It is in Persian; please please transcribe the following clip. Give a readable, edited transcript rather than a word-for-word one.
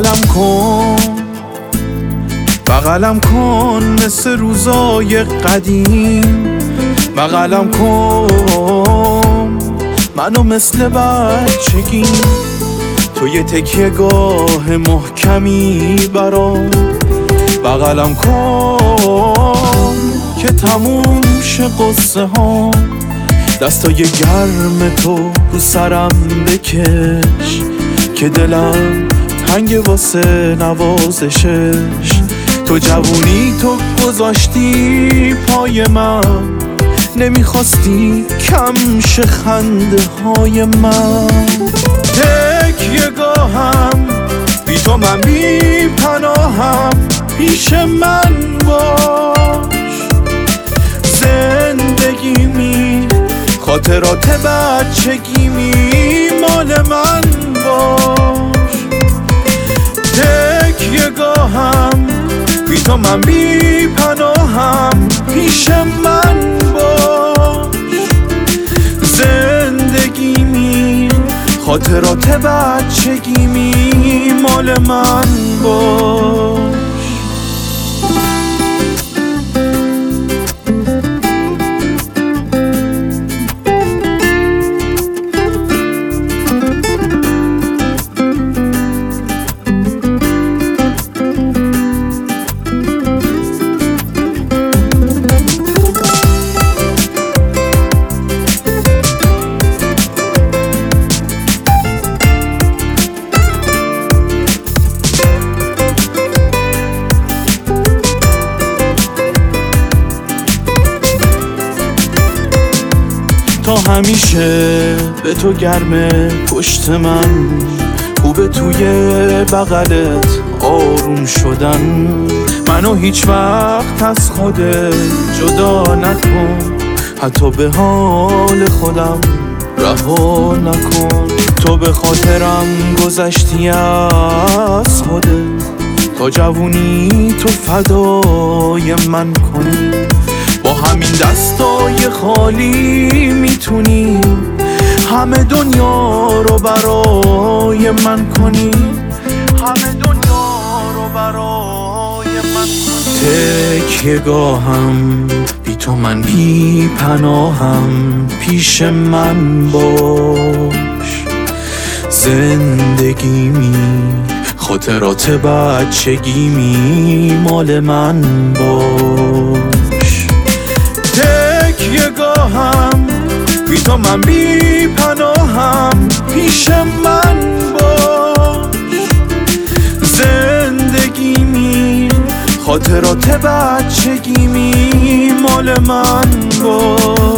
بغلم کن مثل روزای قدیم، بغلم کن منو مثل بچگی، تو یه تکیه گاه محکمی برام، بغلم کن که تموم شه قصه ها، دستای گرم تو رو سرم بکش که دلم تنگ واسه نوازشش. تو جوونی تو گذاشتی پای من، نمیخواستی کم شه خنده های من. تکیه گاهم بی تو من بی پناهم، پیش من باش زندگیمی، خاطرات بچگیمی مال من باش. تکیه گاهم بی تو من بی پناهم، پیش من باش زندگیمی، خاطرات بچگیمی مال من باش. تا همیشه به تو گرمه پشت من، خوبه توی بغلت آروم شدن. منو هیچ وقت از خودت جدا نکن، حتی به حال خودم رها نکن. تو به خاطرم گذشتی از خودت، تا جوونی تو فدای من کنی. با همین دستای خالی میتونی همه دنیا رو برای من کنی، همه دنیا رو برای من کنی. تکیه گاهم بی تو من بی پناهم، پیش من باش زندگیمی، خاطرات بچگیمی مال من باش. تکیه گاهم بی تو من بی پناهم، پیش من باش زندگیمی، خاطرات بچگیمی مال من باش.